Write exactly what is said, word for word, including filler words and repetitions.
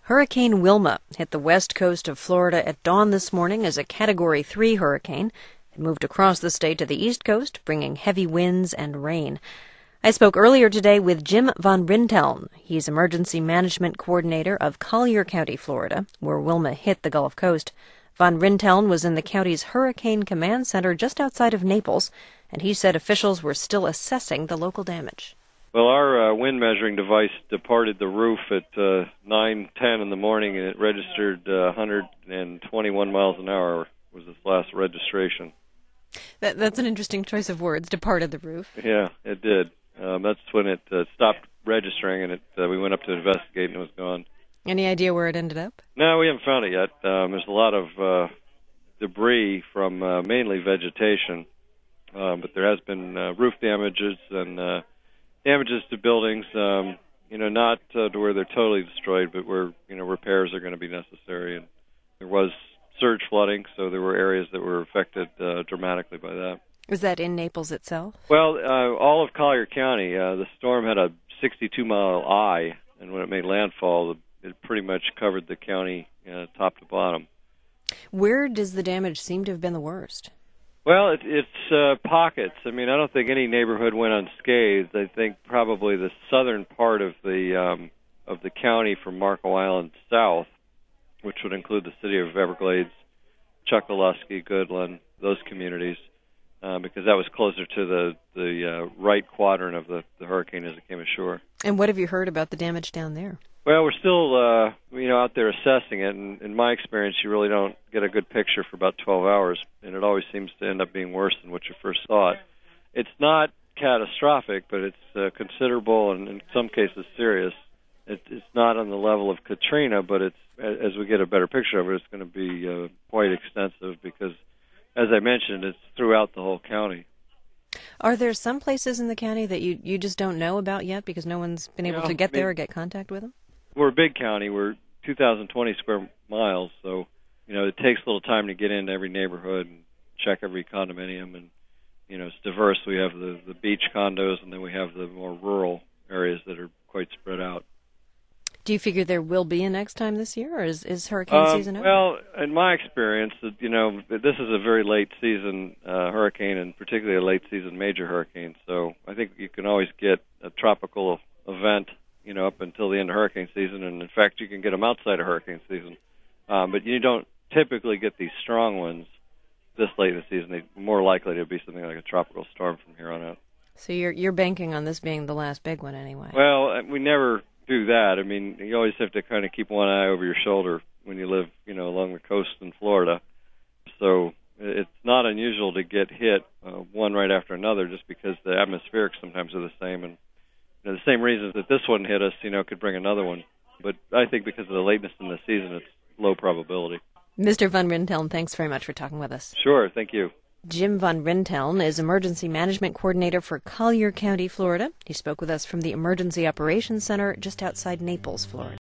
Hurricane Wilma hit the west coast of Florida at dawn this morning as a Category three hurricane. It moved across the state to the east coast, bringing heavy winds and rain. I spoke earlier today with Jim Van Rinteln. He's Emergency Management Coordinator of Collier County, Florida, where Wilma hit the Gulf Coast. Van Rinteln was in the county's Hurricane Command Center just outside of Naples, and he said officials were still assessing the local damage. Well, our uh, wind measuring device departed the roof at uh, nine ten in the morning, and it registered uh, one hundred twenty-one miles an hour was its last registration. That, that's an interesting choice of words, departed the roof. Yeah, it did. Um, that's when it uh, stopped registering, and it uh, we went up to investigate, and it was gone. Any idea where it ended up? No, we haven't found it yet. Um, there's a lot of uh, debris from uh, mainly vegetation, um, but there has been uh, roof damages and uh, damages to buildings, um, you know, not uh, to where they're totally destroyed, but where, you know, repairs are going to be necessary. And there was surge flooding, so there were areas that were affected uh, dramatically by that. Was that in Naples itself? Well, uh, all of Collier County, uh, the storm had a sixty-two mile eye, and when it made landfall, it pretty much covered the county uh, top to bottom. Where does the damage seem to have been the worst? Well, it, it's uh, pockets. I mean, I don't think any neighborhood went unscathed. I think probably the southern part of the um, of the county from Marco Island south, which would include the city of Everglades, Chokoloskee, Goodland, those communities, uh, because that was closer to the the uh, right quadrant of the, the hurricane as it came ashore. And what have you heard about the damage down there? Well, we're still, uh, you know, out there assessing it, and in my experience, you really don't get a good picture for about twelve hours, and it always seems to end up being worse than what you first thought. It's not catastrophic, but it's uh, considerable and in some cases serious. It, it's not on the level of Katrina, but it's as we get a better picture of it, it's going to be uh, quite extensive because, as I mentioned, it's throughout the whole county. Are there some places in the county that you, you just don't know about yet because no one's been able Yeah, to get I mean, there or get contact with them? We're a big county. We're two thousand twenty square miles, so you know it takes a little time to get into every neighborhood and check every condominium. And you know it's diverse. We have the the beach condos, and then we have the more rural areas that are quite spread out. Do you figure there will be a next time this year, or is, is hurricane um, season over? Well, in my experience, you know this is a very late season uh, hurricane, and particularly a late season major hurricane. So I think you can always get a tropical event, you know, up until the end of hurricane season, and in fact, you can get them outside of hurricane season. Um, but you don't typically get these strong ones this late in the season. They're more likely to be something like a tropical storm from here on out. So you're you're banking on this being the last big one anyway. Well, we never do that. I mean, you always have to kind of keep one eye over your shoulder when you live, you know, along the coast in Florida. So it's not unusual to get hit uh, one right after another just because the atmospherics sometimes are the same, and you know, the same reasons that this one hit us, you know, could bring another one. But I think because of the lateness in the season, it's low probability. Mister Van Rinteln, thanks very much for talking with us. Sure, thank you. Jim Van Rinteln is Emergency Management Coordinator for Collier County, Florida. He spoke with us from the Emergency Operations Center just outside Naples, Florida.